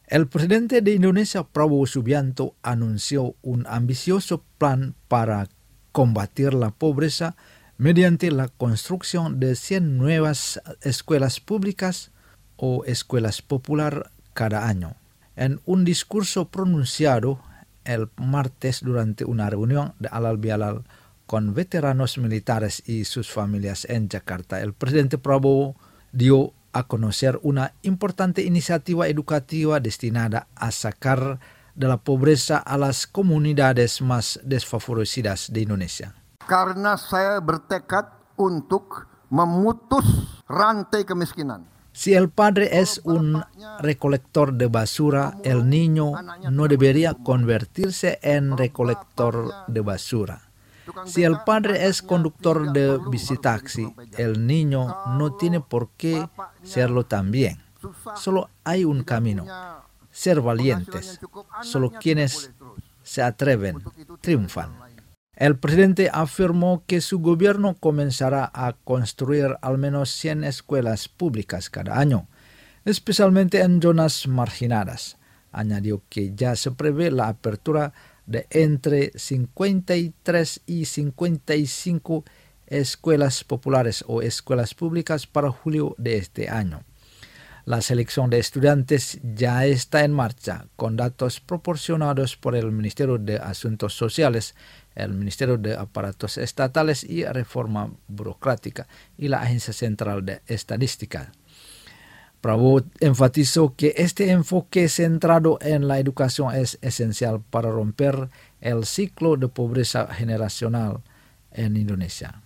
El presidente de Indonesia, Prabowo Subianto, anunció un ambicioso plan para combatir la pobreza mediante la construcción de 100 nuevas escuelas públicas o escuelas popular cada año. En un discurso pronunciado el martes durante una reunión de Halal Bihalal con veteranos militares y sus familias en Jakarta, el presidente Prabowo dio a conocer una importante iniciativa educativa destinada a sacar de la pobreza a las comunidades más desfavorecidas de Indonesia. Karena saya bertekad untuk memutus rantai kemiskinan. Si el padre es un recolector de basura, el niño no debería convertirse en recolector de basura. Si el padre es conductor de bicitaxi, el niño no tiene por qué serlo también. Solo hay un camino: ser valientes. Solo quienes se atreven triunfan. El presidente afirmó que su gobierno comenzará a construir al menos 100 escuelas públicas cada año, especialmente en zonas marginadas. Añadió que ya se prevé la apertura de entre 53 y 55 escuelas populares o escuelas públicas para julio de este año. La selección de estudiantes ya está en marcha, con datos proporcionados por el Ministerio de Asuntos Sociales, el Ministerio de Aparatos Estatales y Reforma Burocrática y la Agencia Central de Estadística. Prabowo enfatizó que este enfoque centrado en la educación es esencial para romper el ciclo de pobreza generacional en Indonesia.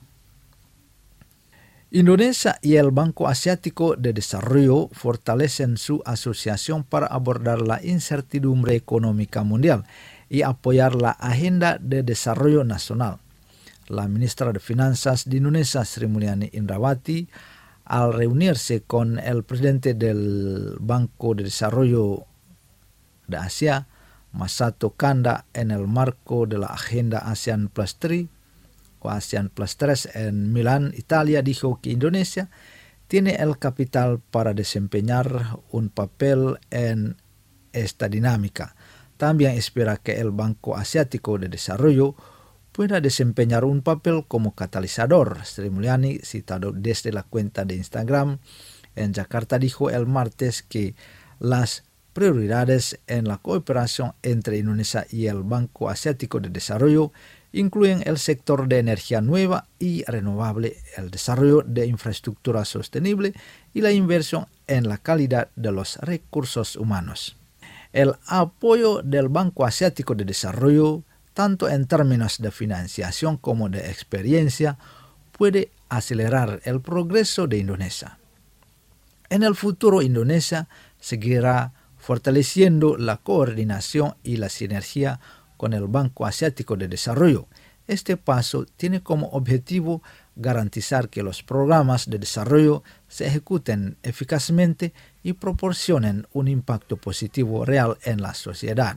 Indonesia y el Banco Asiático de Desarrollo fortalecen su asociación para abordar la incertidumbre económica mundial y apoyar la agenda de desarrollo nacional. La ministra de Finanzas de Indonesia, Sri Mulyani Indrawati, al reunirse con el presidente del Banco de Desarrollo de Asia, Masato Kanda, en el marco de la agenda ASEAN Plus 3 o ASEAN Plus 3 en Milán, Italia, dijo que Indonesia tiene el capital para desempeñar un papel en esta dinámica. También espera que el Banco Asiático de Desarrollo pueda desempeñar un papel como catalizador. Sri Mulyani, citado desde la cuenta de Instagram en Jakarta, dijo el martes que las prioridades en la cooperación entre Indonesia y el Banco Asiático de Desarrollo incluyen el sector de energía nueva y renovable, el desarrollo de infraestructura sostenible y la inversión en la calidad de los recursos humanos. El apoyo del Banco Asiático de Desarrollo, tanto en términos de financiación como de experiencia, puede acelerar el progreso de Indonesia. En el futuro, Indonesia seguirá fortaleciendo la coordinación y la sinergia con el Banco Asiático de Desarrollo. Este paso tiene como objetivo garantizar que los programas de desarrollo se ejecuten eficazmente y proporcionen un impacto positivo real en la sociedad.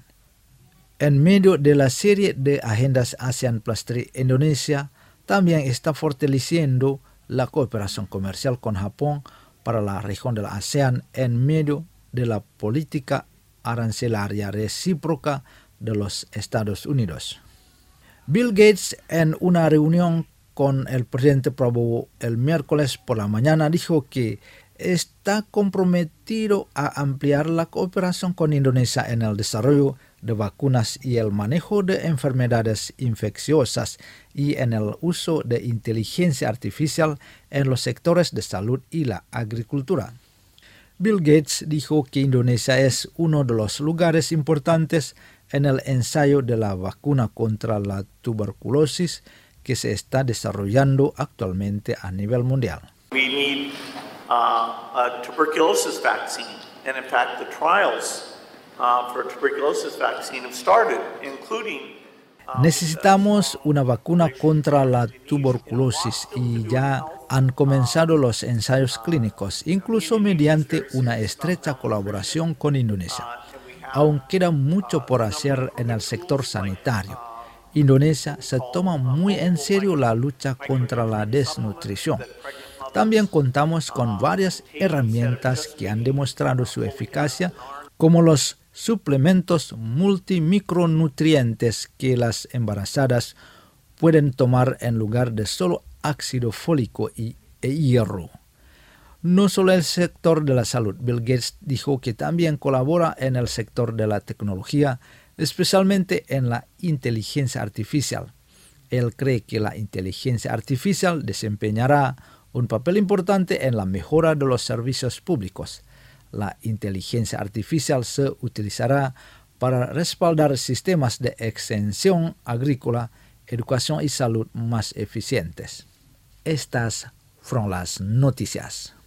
En medio de la serie de agendas ASEAN Plus 3, Indonesia también está fortaleciendo la cooperación comercial con Japón para la región de la ASEAN en medio de la política arancelaria recíproca de los Estados Unidos. Bill Gates, en una reunión con el presidente Prabowo el miércoles por la mañana, dijo que está comprometido a ampliar la cooperación con Indonesia en el desarrollo de vacunas y el manejo de enfermedades infecciosas y en el uso de inteligencia artificial en los sectores de salud y la agricultura. Bill Gates dijo que Indonesia es uno de los lugares importantes en el ensayo de la vacuna contra la tuberculosis que se está desarrollando actualmente a nivel mundial. We need a tuberculosis vaccine, and in fact the trials for a tuberculosis vaccine have started, including Necesitamos una vacuna contra la tuberculosis y ya han comenzado los ensayos clínicos, incluso mediante una estrecha colaboración con Indonesia. Aún queda mucho por hacer en el sector sanitario. Indonesia se toma muy en serio la lucha contra la desnutrición. También contamos con varias herramientas que han demostrado su eficacia, como los suplementos multimicronutrientes que las embarazadas pueden tomar en lugar de solo ácido fólico e hierro. No solo el sector de la salud, Bill Gates dijo que también colabora en el sector de la tecnología, especialmente en la inteligencia artificial. Él cree que la inteligencia artificial desempeñará un papel importante en la mejora de los servicios públicos. La inteligencia artificial se utilizará para respaldar sistemas de extensión agrícola, educación y salud más eficientes. Estas fueron las noticias.